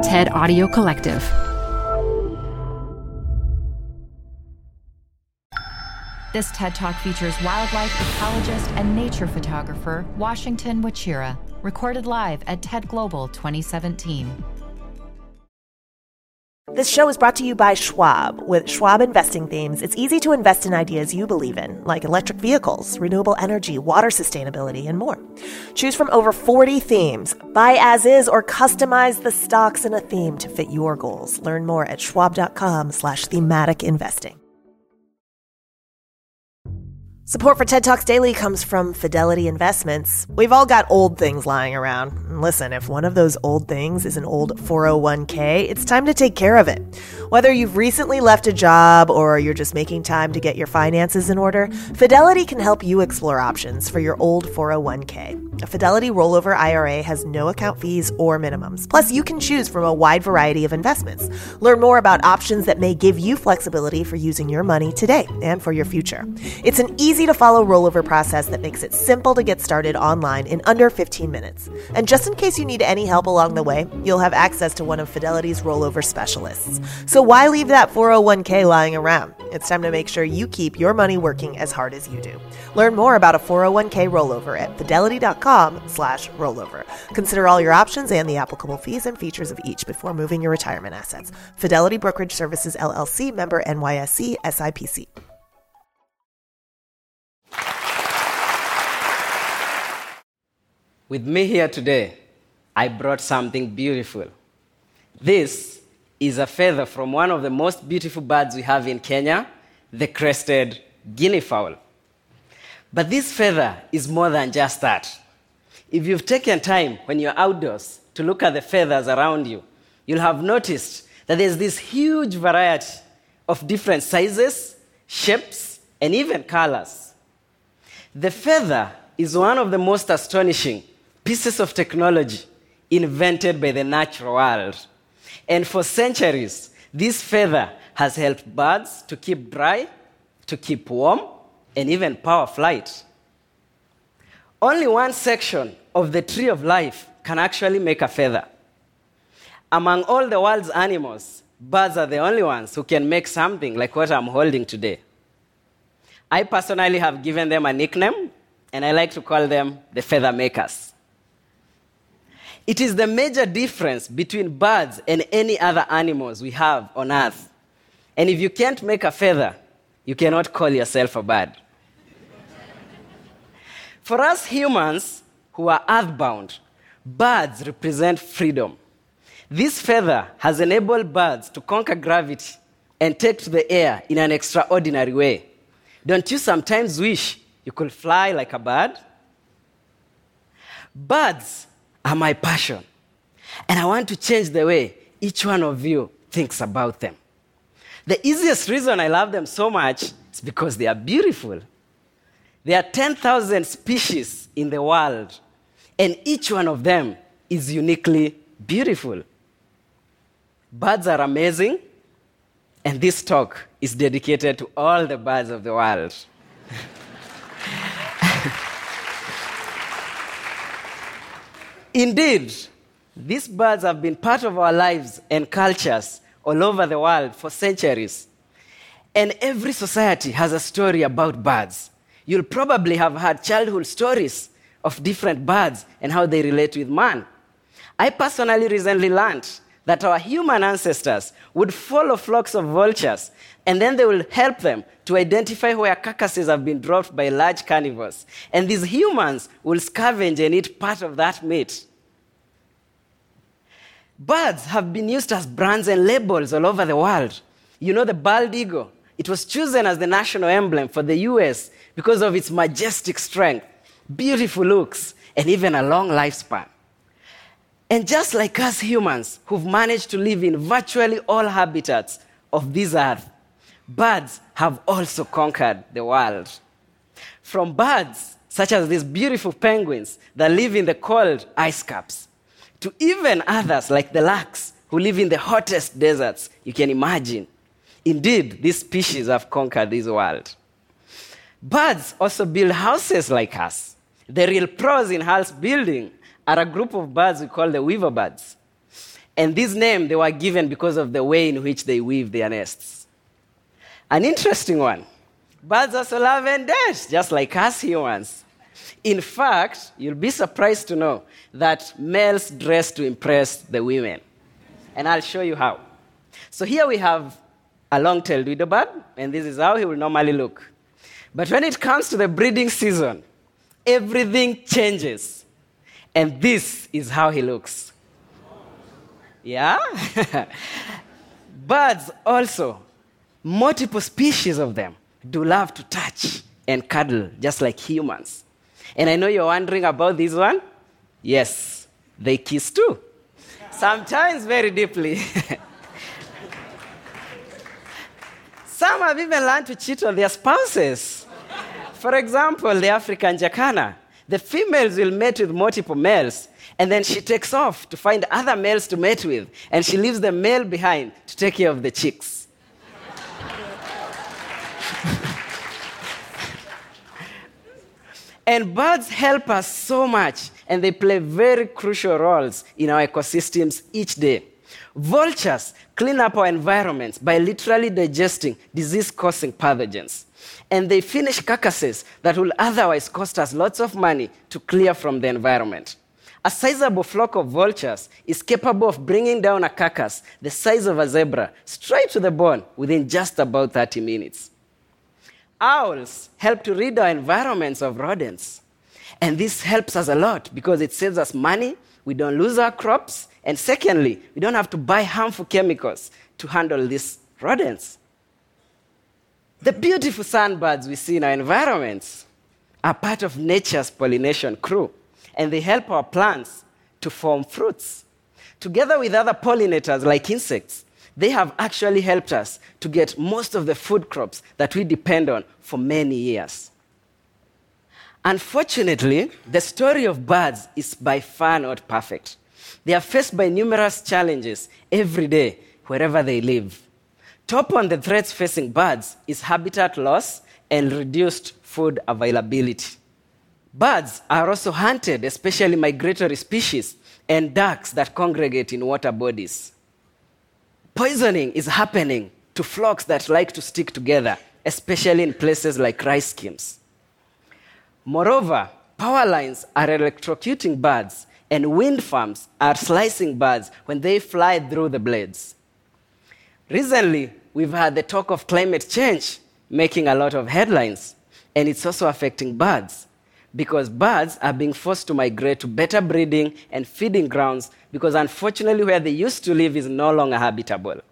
TED Audio Collective. This TED Talk features wildlife ecologist and nature photographer Washington Wachira, recorded live at TED Global 2017. This show is brought to you by Schwab. With Schwab investing themes, it's easy to invest in ideas you believe in, like electric vehicles, renewable energy, water sustainability, and more. Choose from over 40 themes. Buy as is or customize the stocks in a theme to fit your goals. Learn more at schwab.com/thematic investing. Support for TED Talks Daily comes from Fidelity Investments. We've all got old things lying around. And listen, if one of those old things is an old 401k, it's time to take care of it. Whether you've recently left a job or you're just making time to get your finances in order, Fidelity can help you explore options for your old 401k. A Fidelity rollover IRA has no account fees or minimums. Plus, you can choose from a wide variety of investments. Learn more about options that may give you flexibility for using your money today and for your future. It's an easy-to-follow rollover process that makes it simple to get started online in under 15 minutes. And just in case you need any help along the way, you'll have access to one of Fidelity's rollover specialists. So why leave that 401k lying around? It's time to make sure you keep your money working as hard as you do. Learn more about a 401k rollover at fidelity.com/rollover. Consider all your options and the applicable fees and features of each before moving your retirement assets. Fidelity Brokerage Services, LLC, member NYSE, SIPC. With me here today, I brought something beautiful. This is a feather from one of the most beautiful birds we have in Kenya, the crested guinea fowl. But this feather is more than just that. If you've taken time when you're outdoors to look at the feathers around you, you'll have noticed that there's this huge variety of different sizes, shapes, and even colors. The feather is one of the most astonishing pieces of technology invented by the natural world. And for centuries, this feather has helped birds to keep dry, to keep warm, and even power flight. Only one section of the tree of life can actually make a feather. Among all the world's animals, birds are the only ones who can make something like what I'm holding today. I personally have given them a nickname, and I like to call them the feather makers. It is the major difference between birds and any other animals we have on Earth. And if you can't make a feather, you cannot call yourself a bird. For us humans who are earthbound, birds represent freedom. This feather has enabled birds to conquer gravity and take to the air in an extraordinary way. Don't you sometimes wish you could fly like a bird? Birds are my passion, and I want to change the way each one of you thinks about them. The easiest reason I love them so much is because they are beautiful. There are 10,000 species in the world, and each one of them is uniquely beautiful. Birds are amazing, and this talk is dedicated to all the birds of the world. Indeed, these birds have been part of our lives and cultures all over the world for centuries. And every society has a story about birds. You'll probably have heard childhood stories of different birds and how they relate with man. I personally recently learned that our human ancestors would follow flocks of vultures, and then they will help them to identify where carcasses have been dropped by large carnivores. And these humans will scavenge and eat part of that meat. Birds have been used as brands and labels all over the world. You know the bald eagle? It was chosen as the national emblem for the US because of its majestic strength, beautiful looks, and even a long lifespan. And just like us humans who've managed to live in virtually all habitats of this earth, birds have also conquered the world. From birds, such as these beautiful penguins that live in the cold ice caps, to even others like the larks who live in the hottest deserts you can imagine. Indeed, these species have conquered this world. Birds also build houses like us. The real pros in house building are a group of birds we call the weaver birds. And this name they were given because of the way in which they weave their nests. An interesting one. Birds also love and date, just like us humans. In fact, you'll be surprised to know that males dress to impress the women. And I'll show you how. So here we have a long-tailed widow bird, and this is how he will normally look. But when it comes to the breeding season, everything changes. And this is how he looks. Yeah? Birds also, multiple species of them, do love to touch and cuddle, just like humans. And I know you're wondering about this one. Yes, they kiss too. Sometimes very deeply. Some have even learned to cheat on their spouses. For example, the African jacana. The females will mate with multiple males, and then she takes off to find other males to mate with, and she leaves the male behind to take care of the chicks. And birds help us so much, and they play very crucial roles in our ecosystems each day. Vultures clean up our environments by literally digesting disease-causing pathogens. And they finish carcasses that will otherwise cost us lots of money to clear from the environment. A sizable flock of vultures is capable of bringing down a carcass the size of a zebra straight to the bone within just about 30 minutes. Owls help to rid our environments of rodents. And this helps us a lot because it saves us money, we don't lose our crops, and secondly, we don't have to buy harmful chemicals to handle these rodents. The beautiful sunbirds we see in our environments are part of nature's pollination crew, and they help our plants to form fruits. Together with other pollinators like insects, they have actually helped us to get most of the food crops that we depend on for many years. Unfortunately, the story of birds is by far not perfect. They are faced by numerous challenges every day, wherever they live. Top on the threats facing birds is habitat loss and reduced food availability. Birds are also hunted, especially migratory species and ducks that congregate in water bodies. Poisoning is happening to flocks that like to stick together, especially in places like rice schemes. Moreover, power lines are electrocuting birds, and wind farms are slicing birds when they fly through the blades. Recently, we've had the talk of climate change making a lot of headlines, and it's also affecting birds because birds are being forced to migrate to better breeding and feeding grounds because unfortunately where they used to live is no longer habitable.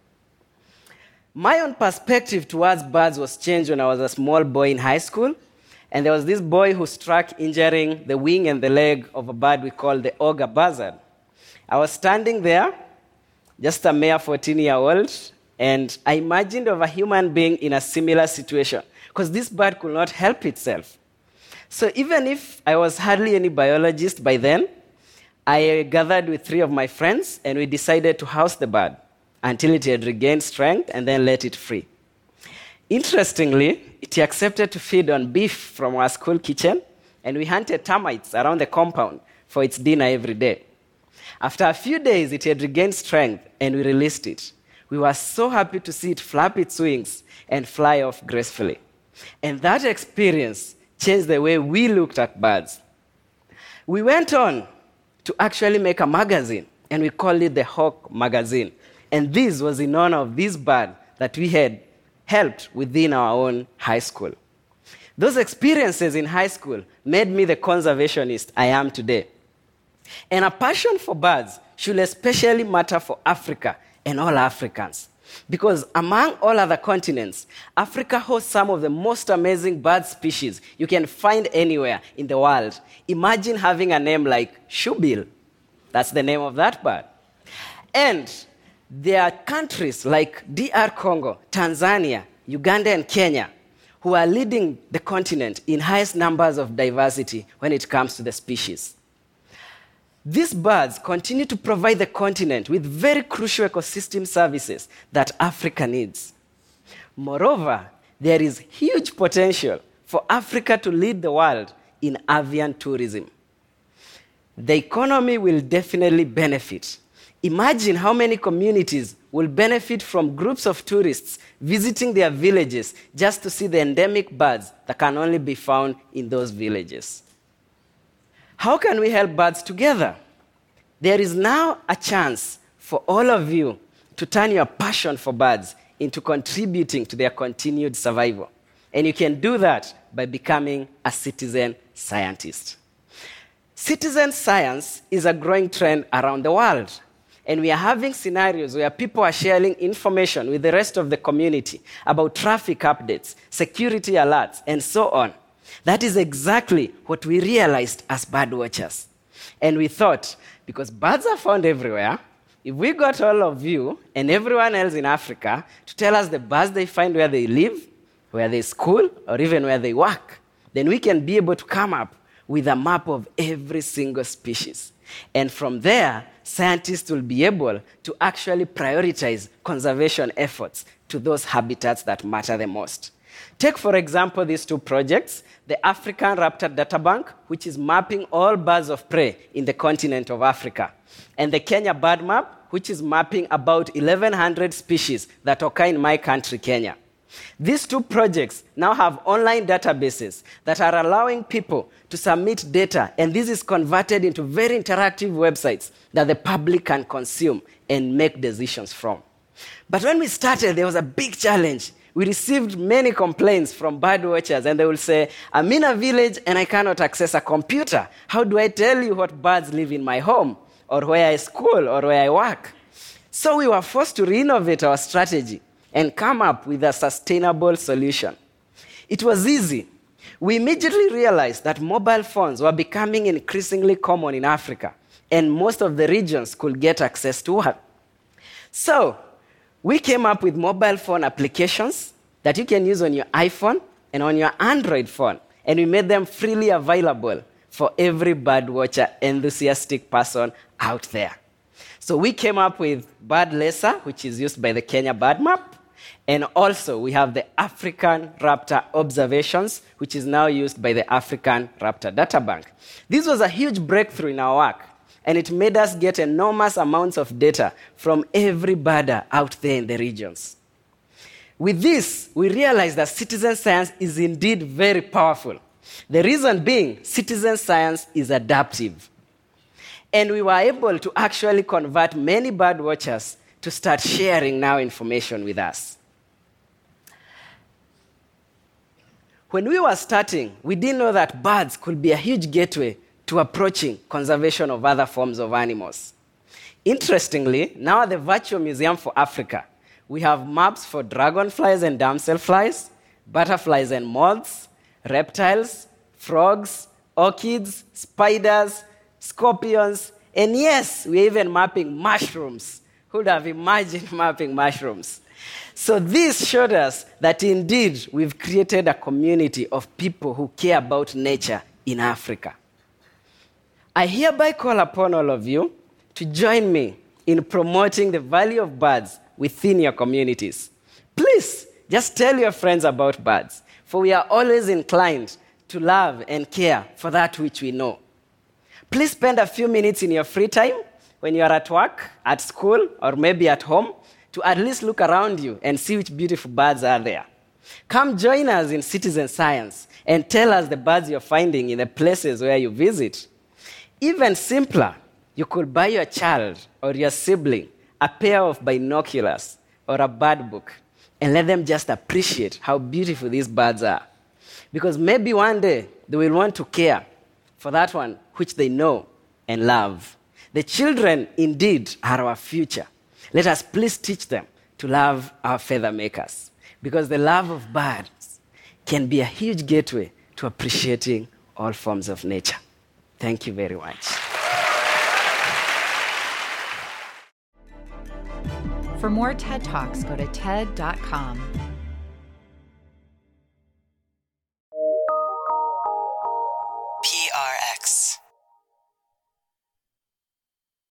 My own perspective towards birds was changed when I was a small boy in high school, and there was this boy who struck injuring the wing and the leg of a bird we call the auger buzzard. I was standing there, just a mere 14-year-old, and I imagined of a human being in a similar situation because this bird could not help itself. So even if I was hardly any biologist by then, I gathered with 3 of my friends and we decided to house the bird until it had regained strength and then let it free. Interestingly, it accepted to feed on beef from our school kitchen, and we hunted termites around the compound for its dinner every day. After a few days, it had regained strength, and we released it. We were so happy to see it flap its wings and fly off gracefully. And that experience changed the way we looked at birds. We went on to actually make a magazine, and we called it the Hawk Magazine. And this was in honor of this bird that we had helped within our own high school. Those experiences in high school made me the conservationist I am today. And a passion for birds should especially matter for Africa and all Africans. Because among all other continents, Africa hosts some of the most amazing bird species you can find anywhere in the world. Imagine having a name like shoebill. That's the name of that bird. And there are countries like DR Congo, Tanzania, Uganda, and Kenya who are leading the continent in highest numbers of diversity when it comes to the species. These birds continue to provide the continent with very crucial ecosystem services that Africa needs. Moreover, there is huge potential for Africa to lead the world in avian tourism. The economy will definitely benefit Imagine how many communities will benefit from groups of tourists visiting their villages just to see the endemic birds that can only be found in those villages. How can we help birds together? There is now a chance for all of you to turn your passion for birds into contributing to their continued survival. And you can do that by becoming a citizen scientist. Citizen science is a growing trend around the world. And we are having scenarios where people are sharing information with the rest of the community about traffic updates, security alerts, and so on. That is exactly what we realized as bird watchers. And we thought, because birds are found everywhere, if we got all of you and everyone else in Africa to tell us the birds they find where they live, where they school, or even where they work, then we can be able to come up with a map of every single species. And from there, scientists will be able to actually prioritize conservation efforts to those habitats that matter the most. Take, for example, these two projects, the African Raptor Databank, which is mapping all birds of prey in the continent of Africa, and the Kenya Bird Map, which is mapping about 1,100 species that occur in my country, Kenya. These two projects now have online databases that are allowing people to submit data, and this is converted into very interactive websites that the public can consume and make decisions from. But when we started, there was a big challenge. We received many complaints from bird watchers, and they will say, I'm in a village and I cannot access a computer. How do I tell you what birds live in my home, or where I school, or where I work? So we were forced to renovate our strategy and come up with a sustainable solution. It was easy. We immediately realized that mobile phones were becoming increasingly common in Africa, and most of the regions could get access to one. So we came up with mobile phone applications that you can use on your iPhone and on your Android phone, and we made them freely available for every birdwatcher enthusiastic person out there. So we came up with Bird Laser, which is used by the Kenya Bird Map, and also we have the African Raptor Observations, which is now used by the African Raptor Databank. This was a huge breakthrough in our work, and it made us get enormous amounts of data from every birder out there in the regions. With this, we realized that citizen science is indeed very powerful. The reason being, citizen science is adaptive. And we were able to actually convert many bird watchers to start sharing now information with us. When we were starting, we didn't know that birds could be a huge gateway to approaching conservation of other forms of animals. Interestingly, now at the Virtual Museum for Africa, we have maps for dragonflies and damselflies, butterflies and moths, reptiles, frogs, orchids, spiders, scorpions, and yes, we're even mapping mushrooms. Who would have imagined mapping mushrooms? So this showed us that indeed we've created a community of people who care about nature in Africa. I hereby call upon all of you to join me in promoting the value of birds within your communities. Please, just tell your friends about birds, for we are always inclined to love and care for that which we know. Please spend a few minutes in your free time when you are at work, at school, or maybe at home, to at least look around you and see which beautiful birds are there. Come join us in citizen science and tell us the birds you're finding in the places where you visit. Even simpler, you could buy your child or your sibling a pair of binoculars or a bird book and let them just appreciate how beautiful these birds are. Because maybe one day they will want to care for that one which they know and love. The children indeed are our future. Let us please teach them to love our feather makers, because the love of birds can be a huge gateway to appreciating all forms of nature. Thank you very much. For more TED Talks, go to TED.com.